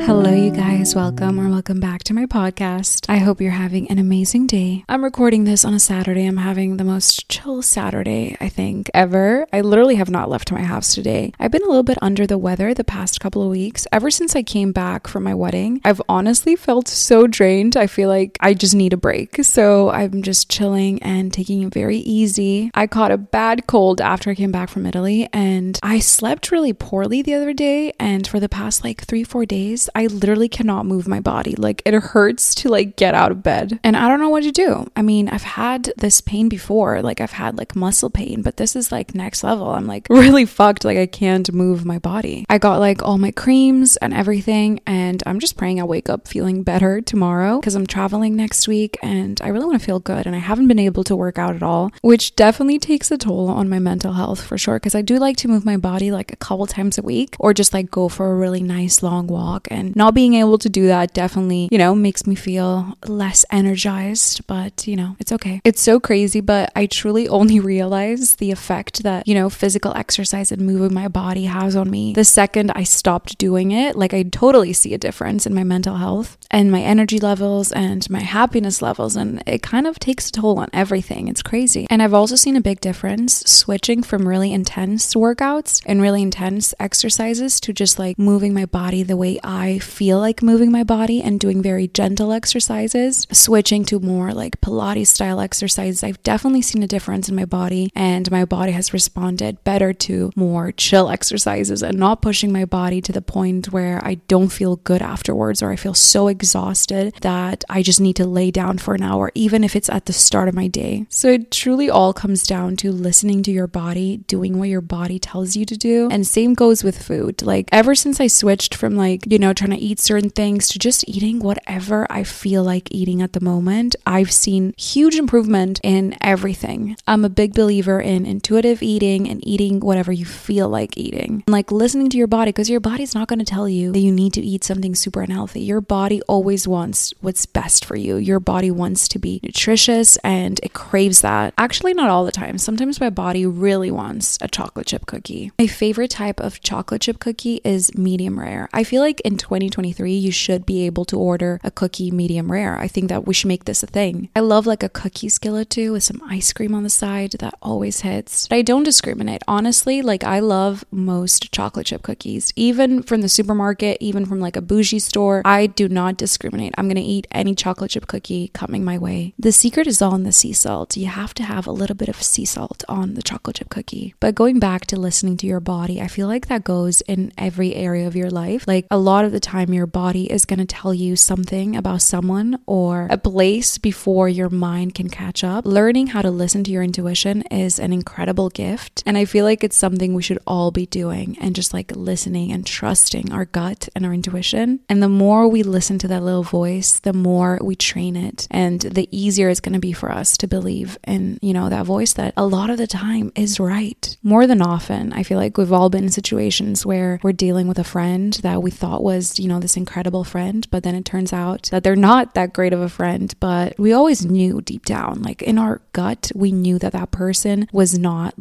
Hello, you guys. Welcome back to my podcast. I hope you're having an amazing day. I'm recording this on a Saturday. I'm having the most chill Saturday, I think, ever. I literally have not left my house today. I've been a little bit under the weather the past couple of weeks. Ever since I came back from my wedding, I've honestly felt so drained. I feel like I just need a break. So I'm just chilling and taking it very easy. I caught a bad cold after I came back from Italy, and I slept really poorly the other day. And for the past 3-4 days, I literally cannot move my body. It hurts to get out of bed, and I don't know what to do. I mean, I've had this pain before. I've had muscle pain, but this is next level. I'm really fucked. I can't move my body. I got all my creams and everything, and I'm just praying I wake up feeling better tomorrow because I'm traveling next week and I really want to feel good, and I haven't been able to work out at all, which definitely takes a toll on my mental health for sure, because I do like to move my body a couple times a week, or just go for a really nice long walk, and not being able to do that definitely, makes me feel less energized, but it's okay. It's so crazy, but I truly only realized the effect that, physical exercise and moving my body has on me the second I stopped doing it. I totally see a difference in my mental health and my energy levels and my happiness levels, and it kind of takes a toll on everything. It's crazy. And I've also seen a big difference switching from really intense workouts and really intense exercises to just moving my body the way I feel like moving my body and doing very gentle exercises, switching to more Pilates style exercises. I've definitely seen a difference in my body, and my body has responded better to more chill exercises and not pushing my body to the point where I don't feel good afterwards, or I feel so exhausted that I just need to lay down for an hour, even if it's at the start of my day. So it truly all comes down to listening to your body, doing what your body tells you to do. And same goes with food. Ever since I switched from trying to eat certain things to just eating whatever I feel like eating at the moment, I've seen huge improvement in everything. I'm a big believer in intuitive eating and eating whatever you feel like eating. Listening to your body, because your body's not going to tell you that you need to eat something super unhealthy. Your body always wants what's best for you. Your body wants to be nutritious and it craves that. Actually, not all the time. Sometimes my body really wants a chocolate chip cookie. My favorite type of chocolate chip cookie is medium rare. I feel like in 2023, you should be able to order a cookie medium rare. I think that we should make this a thing. I love a cookie skillet too, with some ice cream on the side. That always hits. But I don't discriminate. Honestly, I love most chocolate chip cookies, even from the supermarket, even from a bougie store. I do not discriminate. I'm going to eat any chocolate chip cookie coming my way. The secret is all in the sea salt. You have to have a little bit of sea salt on the chocolate chip cookie. But going back to listening to your body, I feel like that goes in every area of your life. A lot of the time, your body is going to tell you something about someone or a place before your mind can catch up. Learning how to listen to your intuition is an incredible gift, and I feel like it's something we should all be doing, and just listening and trusting our gut and our intuition. And the more we listen to that little voice, the more we train it, and the easier it's going to be for us to believe in, that voice that a lot of the time is right. More than often, I feel like we've all been in situations where we're dealing with a friend that we thought was, this incredible friend, but then it turns out that they're not that great of a friend. But we always knew deep down, in our gut, we knew that that person was not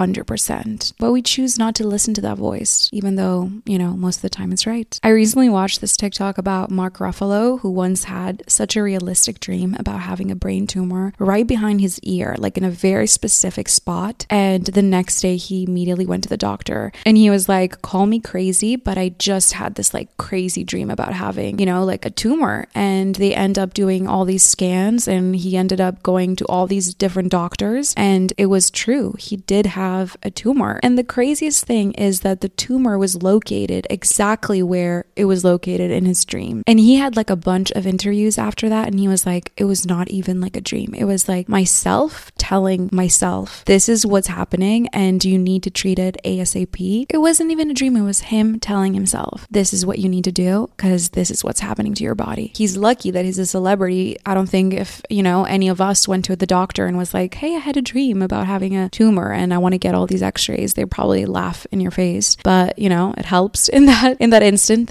100%, but we choose not to listen to that voice, even though, most of the time it's right. I recently watched this TikTok about Mark Ruffalo, who once had such a realistic dream about having a brain tumor right behind his ear, in a very specific spot. And the next day he immediately went to the doctor, and he was like, call me crazy, but I just had this crazy dream about having, a tumor. And they end up doing all these scans, and he ended up going to all these different doctors, and it was true. He did have a tumor. And the craziest thing is that the tumor was located exactly where it was located in his dream. And he had a bunch of interviews after that, and he was like, it was not even a dream. It was myself telling myself, this is what's happening and you need to treat it ASAP. It wasn't even a dream. It was him telling himself, this is what you need to do because this is what's happening to your body. He's lucky that he's a celebrity. I don't think if, any of us went to the doctor and was like, hey, I had a dream about having a tumor and I want to get all these x-rays, they'd probably laugh in your face. But, it helps in that instant that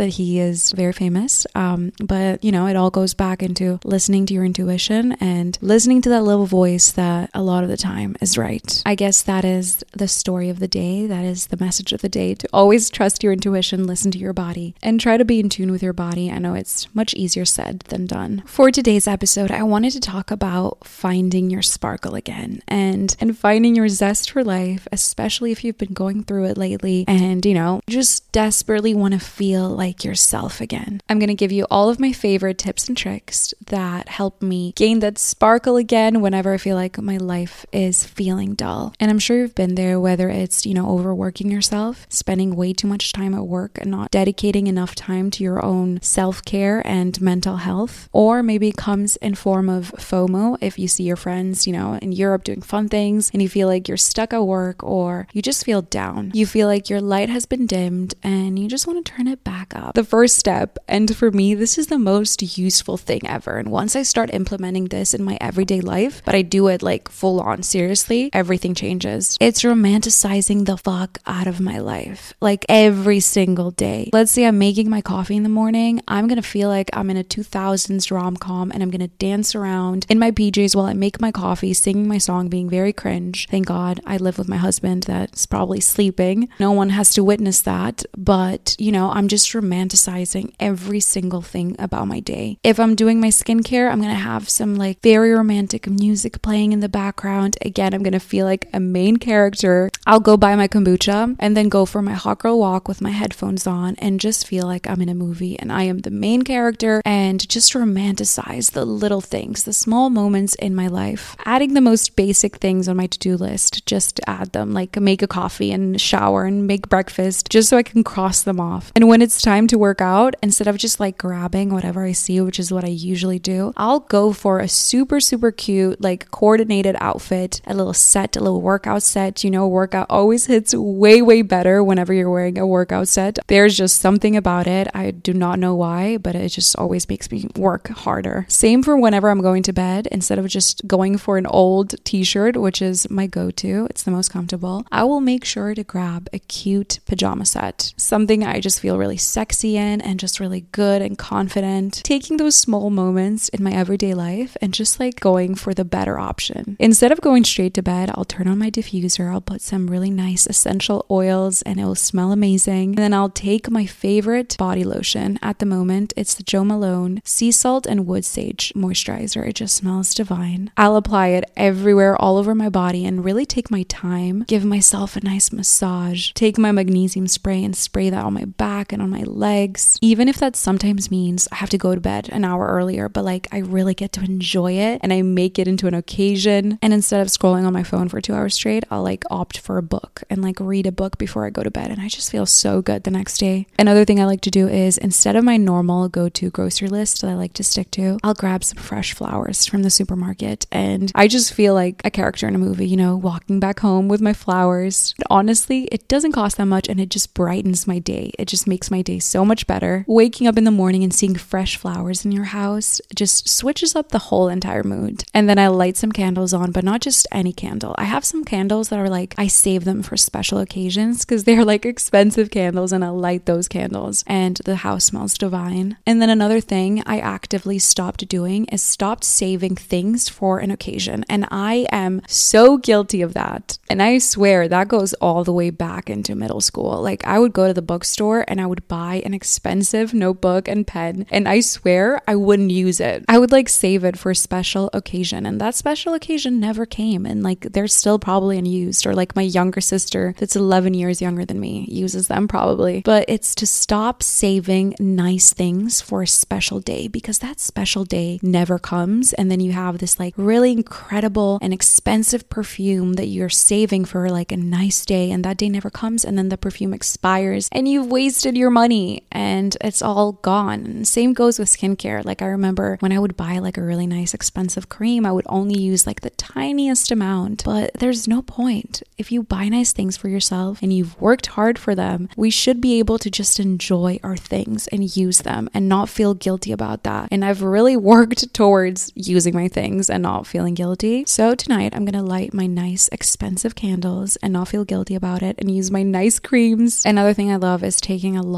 that he is very famous. But you know, it all goes back into listening to your intuition and listening to that little voice that a lot of the time is right. I guess that is the story of the day. That is the message of the day, to always trust your intuition, listen to your body, and try to be in tune with your body. I know it's much easier said than done. For today's episode, I wanted to talk about finding your sparkle again and finding your zest for life, especially if you've been going through it lately and, you know, just desperately want to feel like yourself again. I'm going to give you all of my favorite tips and tricks that help me gain that sparkle again whenever I feel like my life is feeling dull. And I'm sure you've been there, whether it's, you know, overworking yourself, spending way too much time at work and not dedicating enough time to your own self-care and mental health, or maybe it comes in form of FOMO if you see your friends, you know, in Europe doing fun things and you feel like you're stuck at work, or you just feel down. You feel like your light has been dimmed and you just want to turn it back up. The first step, and for me, this is the most useful thing ever. And once I start implementing this in my everyday life, but I do it like full on seriously, everything changes. It's romanticizing the fuck out of my life, like every single day. Let's say I'm making my coffee in the morning. I'm going to feel like I'm in a 2000s rom-com and I'm going to dance around in my PJs while I make my coffee, singing my song, being very cringe. Thank God I live with my husband that's probably sleeping. No one has to witness that, but you know, I'm just romanticizing every single thing about my day. If I'm doing my skincare, I'm going to have some like very romantic music playing in the background. Again, I'm going to feel like a main character. I'll go buy my kombucha and then go for my hot girl walk with my headphones on and just feel like I'm in a movie and I am the main character, and just romanticize the little things, the small moments in my life. Adding the most basic things on my to-do list, just to add them, like make a coffee and shower and make breakfast, just so I can cross them off. And when it's time to work out, instead of just like grabbing whatever I see, which is what I usually do, I'll go for a super cute, like coordinated outfit, a little set, a little workout set. You know, workout always hits way better whenever you're wearing a workout set. There's just something about it. I do not know why, but it just always makes me work harder. Same for whenever I'm going to bed. Instead of just going for an old t-shirt, which is my go-to, it's the most comfortable, I will make sure to grab a cute pajama set. Something I just feel really sexy in and just really good and confident. Taking those small moments in my everyday life and just like going for the better option. Instead of going straight to bed, I'll turn on my diffuser, I'll put some really nice essential oils and it will smell amazing. And then I'll take my favorite body lotion at the moment. It's the Jo Malone Sea Salt and Wood Sage Moisturizer. It just smells divine. I'll apply it everywhere, all over my body, and really take my time, give myself a nice massage, take my magnesium spray and spray that on my back and on my legs. Even if that sometimes means I have to go to bed an hour earlier, but like I really get to enjoy it and I make it into an occasion. And instead of scrolling on my phone for 2 hours straight, I'll like opt for a book and like read a book before I go to bed, and I just feel so good the next day. Another thing I like to do is, instead of my normal go-to grocery list that I like to stick to, I'll grab some fresh flowers from the supermarket, and I just feel like a character in a movie, you know, walking back home with my flowers. Honestly, it doesn't cost that much and it just brightens my day. It just makes my day so much better. Waking up in the morning and seeing fresh flowers in your house just switches up the whole entire mood. And then I light some candles on, but not just any candle. I have some candles that are like, I save them for special occasions because they're like expensive candles, and I light those candles and the house smells divine. And then another thing I actively stopped doing is stopped saving things for an occasion. And I am so guilty of that. And I swear that goes all the way back into middle school. Like I would go to the bookstore and I would buy an expensive notebook and pen, and I swear I wouldn't use it. I would like save it for a special occasion, and that special occasion never came, and like they're still probably unused. Or like my younger sister that's 11 years younger than me uses them probably. But it's to stop saving nice things for a special day, because that special day never comes, and then you have this like really incredible and expensive perfume that you're saving for like a nice day, and that day never comes, and then the perfume expires and you've wasted your money and it's all gone. And same goes with skincare. Like I remember when I would buy like a really nice expensive cream, I would only use like the tiniest amount, but there's no point. If you buy nice things for yourself and you've worked hard for them, we should be able to just enjoy our things and use them and not feel guilty about that. And I've really worked towards using my things and not feeling guilty. So tonight I'm gonna light my nice expensive candles and not feel guilty about it, and use my nice creams. Another thing I love is taking a long bath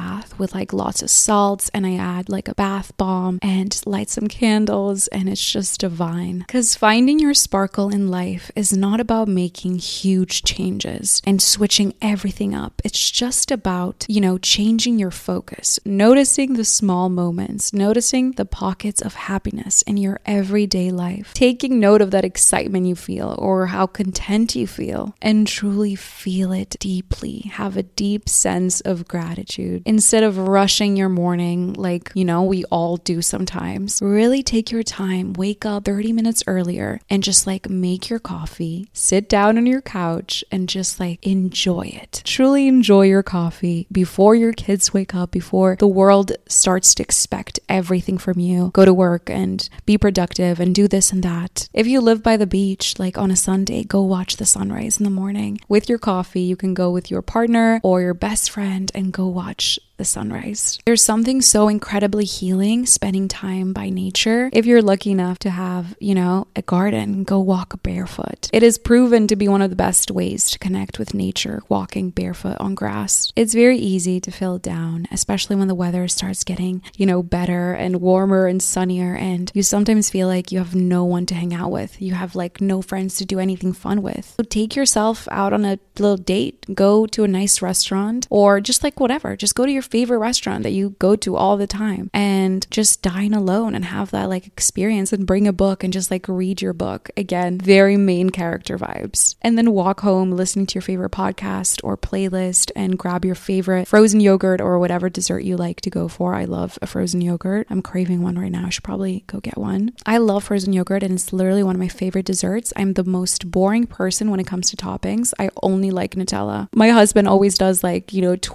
bath with like lots of salts, and I add like a bath bomb and light some candles, and it's just divine. Because finding your sparkle in life is not about making huge changes and switching everything up. It's just about, changing your focus, noticing the small moments, noticing the pockets of happiness in your everyday life, taking note of that excitement you feel or how content you feel, and truly feel it deeply. Have a deep sense of gratitude instead of rushing your morning like, we all do sometimes. Really take your time, wake up 30 minutes earlier and just like make your coffee, sit down on your couch and just like enjoy it. Truly enjoy your coffee before your kids wake up, before the world starts to expect everything from you. Go to work and be productive and do this and that. If you live by the beach, like on a Sunday, go watch the sunrise in the morning with your coffee. You can go with your partner or your best friend and go watch the sunrise. There's something so incredibly healing spending time by nature. If you're lucky enough to have, a garden, go walk barefoot. It is proven to be one of the best ways to connect with nature, walking barefoot on grass. It's very easy to feel down, especially when the weather starts getting, better and warmer and sunnier, and you sometimes feel like you have no one to hang out with. You have like no friends to do anything fun with. So take yourself out on a little date, go to a nice restaurant, or just like whatever, just go to your favorite restaurant that you go to all the time and just dine alone and have that like experience, and bring a book and just like read your book. Again, very main character vibes. And then walk home listening to your favorite podcast or playlist and grab your favorite frozen yogurt or whatever dessert you like to go for. I love a frozen yogurt. I'm craving one right now. I should probably go get one. I love frozen yogurt and it's literally one of my favorite desserts. I'm the most boring person when it comes to toppings. I only like Nutella. My husband always does like,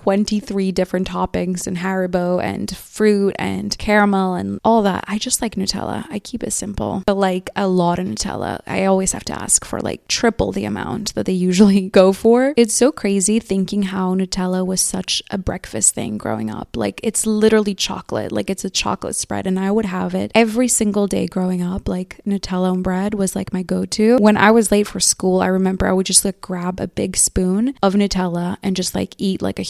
23 different toppings and Haribo and fruit and caramel and all that. I just like Nutella. I keep it simple, but like a lot of Nutella. I always have to ask for like triple the amount that they usually go for. It's so crazy thinking how Nutella was such a breakfast thing growing up. Like it's literally chocolate, like it's a chocolate spread, and I would have it every single day growing up. Like Nutella and bread was like my go-to. When I was late for school, I remember I would just like grab a big spoon of Nutella and just like eat like a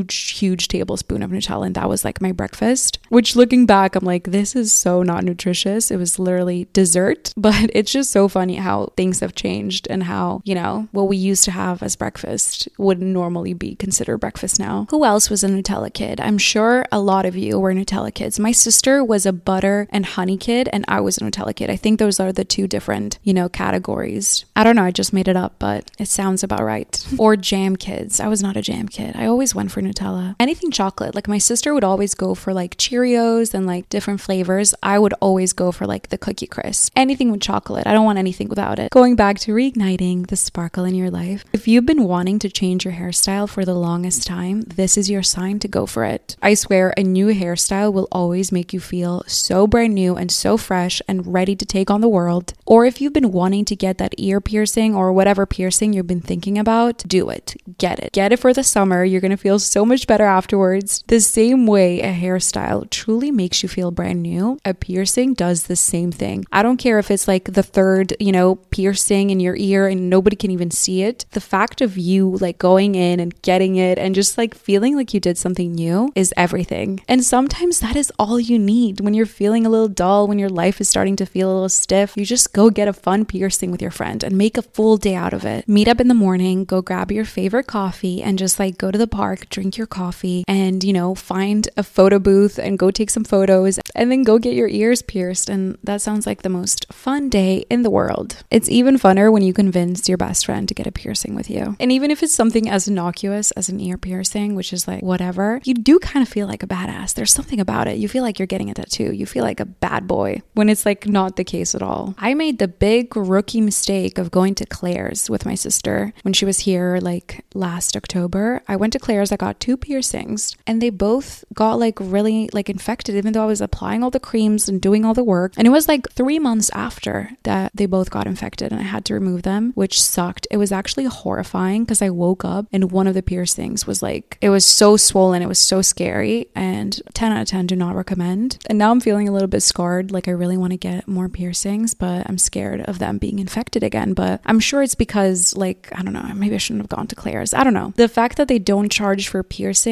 huge tablespoon of Nutella, and that was like my breakfast. Which looking back, I'm like, this is so not nutritious. It was literally dessert, but it's just so funny how things have changed and how, what we used to have as breakfast would normally be considered breakfast now. Who else was a Nutella kid? I'm sure a lot of you were Nutella kids. My sister was a butter and honey kid, and I was a Nutella kid. I think those are the two different, categories. I don't know, I just made it up, but it sounds about right. Or jam kids. I was not a jam kid. I always went for Nutella. Anything chocolate. Like my sister would always go for like Cheerios and like different flavors. I would always go for like the Cookie Crisp. Anything with chocolate. I don't want anything without it. Going back to reigniting the sparkle in your life. If you've been wanting to change your hairstyle for the longest time, this is your sign to go for it. I swear a new hairstyle will always make you feel so brand new and so fresh and ready to take on the world. Or if you've been wanting to get that ear piercing or whatever piercing you've been thinking about, do it. Get it. Get it for the summer. You're going to feel so much better afterwards. The same way a hairstyle truly makes you feel brand new, a piercing does the same thing. I don't care if it's like the third, piercing in your ear and nobody can even see it. The fact of you like going in and getting it and just like feeling like you did something new is everything. And sometimes that is all you need when you're feeling a little dull, when your life is starting to feel a little stiff. You just go get a fun piercing with your friend and make a full day out of it. Meet up in the morning, go grab your favorite coffee and just like go to the park, drink your coffee and, find a photo booth and go take some photos and then go get your ears pierced. And that sounds like the most fun day in the world. It's even funner when you convince your best friend to get a piercing with you. And even if it's something as innocuous as an ear piercing, which is like whatever, you do kind of feel like a badass. There's something about it. You feel like you're getting a tattoo. You feel like a bad boy when it's like not the case at all. I made the big rookie mistake of going to Claire's with my sister when she was here like last October. I went to Claire's, I got 2 piercings and they both got like really like infected even though I was applying all the creams and doing all the work. And it was like 3 months after that they both got infected and I had to remove them, which sucked. It was actually horrifying because I woke up and one of the piercings was like, it was so swollen. It was so scary and 10 out of 10 do not recommend. And now I'm feeling a little bit scarred. Like I really want to get more piercings, but I'm scared of them being infected again. But I'm sure it's because like, I don't know, maybe I shouldn't have gone to Claire's. I don't know. The fact that they don't charge for piercings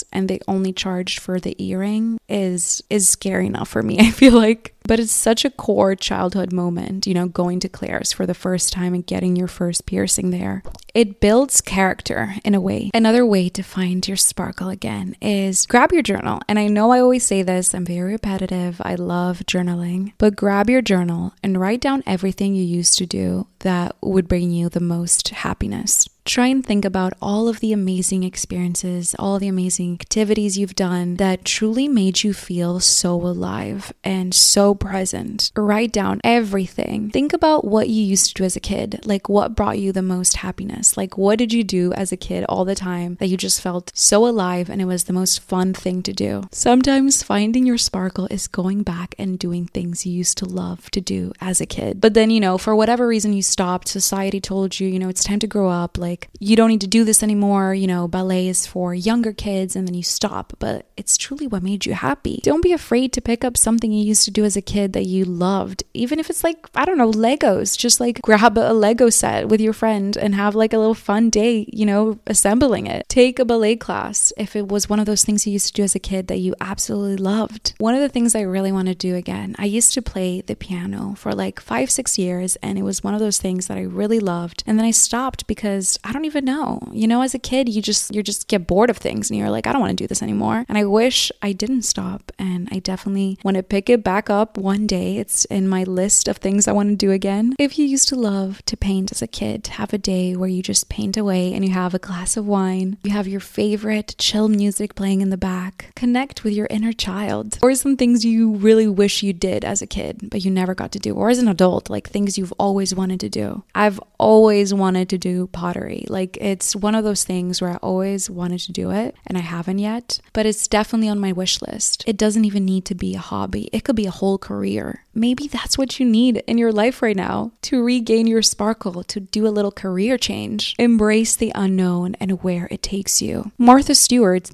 and they only charged for the earring is scary enough for me, I feel like. But it's such a core childhood moment, you know, going to Claire's for the first time and getting your first piercing there. It builds character in a way. Another way to find your sparkle again is grab your journal. And I know I always say this, I'm very repetitive. I love journaling. But grab your journal and write down everything you used to do that would bring you the most happiness. Try and think about all of the amazing experiences, all the amazing activities you've done that truly made you feel so alive and so present. Write down everything. Think about what you used to do as a kid. Like, what brought you the most happiness? Like, what did you do as a kid all the time that you just felt so alive and it was the most fun thing to do? Sometimes finding your sparkle is going back and doing things you used to love to do as a kid. But then, you know, for whatever reason you stopped, society told you, you know, it's time to grow up. Like, you don't need to do this anymore, you know, ballet is for younger kids, and then you stop, but it's truly what made you happy. Don't be afraid to pick up something you used to do as a kid that you loved, even if it's like, I don't know, Legos. Just like grab a Lego set with your friend and have like a little fun day, you know, assembling it. Take a ballet class if it was one of those things you used to do as a kid that you absolutely loved. One of the things I really want to do again, I used to play the piano for like 5-6 years, and it was one of those things that I really loved, and then I stopped because I don't even know. You know, as a kid, you just get bored of things and you're like, I don't want to do this anymore. And I wish I didn't stop, and I definitely want to pick it back up one day. It's in my list of things I want to do again. If you used to love to paint as a kid, have a day where you just paint away and you have a glass of wine, you have your favorite chill music playing in the back. Connect with your inner child. Or some things you really wish you did as a kid, but you never got to do. Or as an adult, like things you've always wanted to do. I've always wanted to do pottery. Like, it's one of those things where I always wanted to do it and I haven't yet, but it's definitely on my wish list. It doesn't even need to be a hobby. It could be a whole career. Maybe that's what you need in your life right now to regain your sparkle, to do a little career change. Embrace the unknown and where it takes you. Martha Stewart,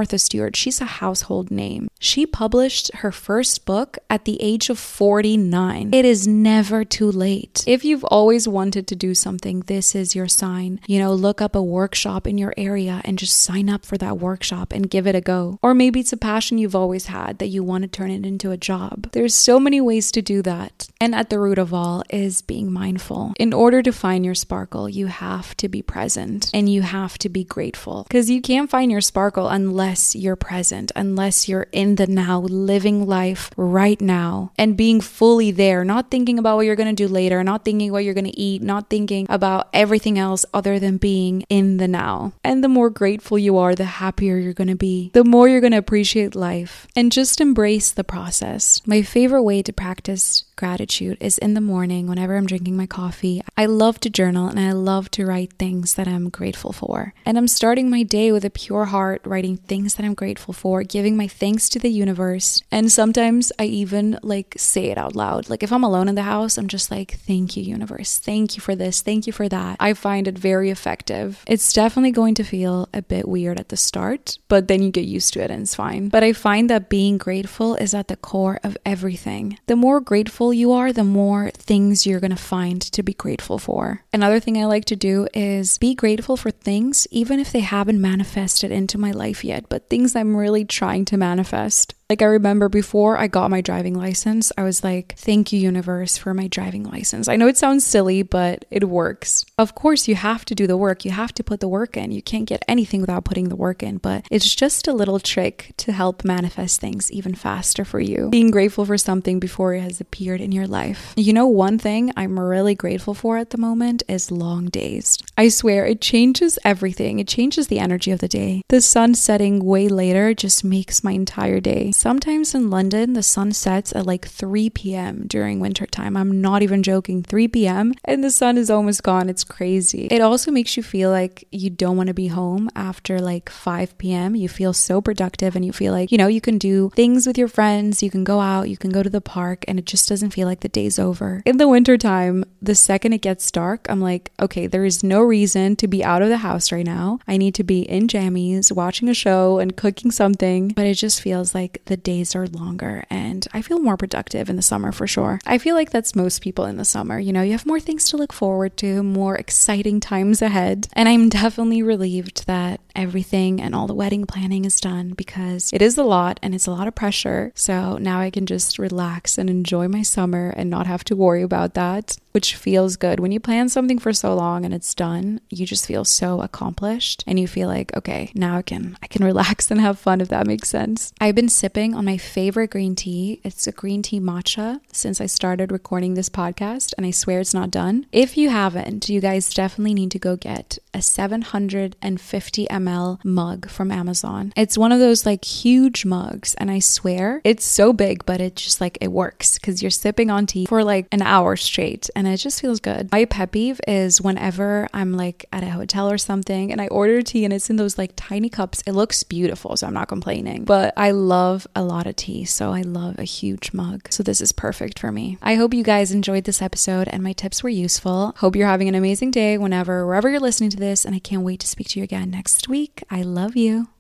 she's a household name. She published her first book at the age of 49. It is never too late. If you've always wanted to do something, this is your sign. You know, look up a workshop in your area and just sign up for that workshop and give it a go. Or maybe it's a passion you've always had that you want to turn it into a job. There's so many ways to do that. And at the root of all is being mindful. In order to find your sparkle, you have to be present and you have to be grateful, because you can't find your sparkle unless you're present, unless you're in the now, living life right now and being fully there, not thinking about what you're going to do later, not thinking what you're going to eat, not thinking about everything else other than being in the now. And the more grateful you are, the happier you're going to be, the more you're going to appreciate life, and just embrace the process. My favorite way to practice gratitude is in the morning whenever I'm drinking my coffee. I love to journal and I love to write things that I'm grateful for. And I'm starting my day with a pure heart, writing things that I'm grateful for, giving my thanks to the universe. And sometimes I even like say it out loud. Like if I'm alone in the house, I'm just like, thank you, universe. Thank you for this. Thank you for that. I find it very effective. It's definitely going to feel a bit weird at the start, but then you get used to it and it's fine. But I find that being grateful is at the core of everything. The more grateful you are, the more things you're going to find to be grateful for. Another thing I like to do is be grateful for things, even if they haven't manifested into my life yet, but things I'm really trying to manifest. Like I remember before I got my driving license, I was like, thank you, universe, for my driving license. I know it sounds silly, but it works. Of course, you have to do the work. You have to put the work in. You can't get anything without putting the work in, but it's just a little trick to help manifest things even faster for you. Being grateful for something before it has appeared in your life. You know, one thing I'm really grateful for at the moment is long days. I swear, it changes everything. It changes the energy of the day. The sun setting way later just makes my entire day. Sometimes in London, the sun sets at like 3 p.m. during winter time. I'm not even joking, 3 p.m. and the sun is almost gone. It's crazy. It also makes you feel like you don't want to be home after like 5 p.m. You feel so productive and you feel like, you know, you can do things with your friends, you can go out, you can go to the park, and it just doesn't feel like the day's over. In the winter time, the second it gets dark, I'm like, okay, there is no reason to be out of the house right now. I need to be in jammies, watching a show and cooking something, but it just feels like the days are longer and I feel more productive in the summer for sure. I feel like that's most people in the summer. You know, you have more things to look forward to, more exciting times ahead. And I'm definitely relieved that everything and all the wedding planning is done, because it is a lot and it's a lot of pressure. So now I can just relax and enjoy my summer and not have to worry about that, which feels good. When you plan something for so long and it's done, you just feel so accomplished and you feel like, okay, now I can relax and have fun, if that makes sense. I've been sipping on my favorite green tea. It's a green tea matcha since I started recording this podcast, and I swear it's not done. If you haven't, you guys definitely need to go get a 750 ml mug from Amazon. It's one of those like huge mugs, and I swear it's so big, but it just like, it works because you're sipping on tea for like an hour straight and it just feels good. My pet peeve is whenever I'm like at a hotel or something and I order tea and it's in those like tiny cups. It looks beautiful, so I'm not complaining, but I love a lot of tea, so I love a huge mug. So this is perfect for me. I hope you guys enjoyed this episode and my tips were useful. Hope you're having an amazing day wherever you're listening to this, and I can't wait to speak to you again next week. I love you.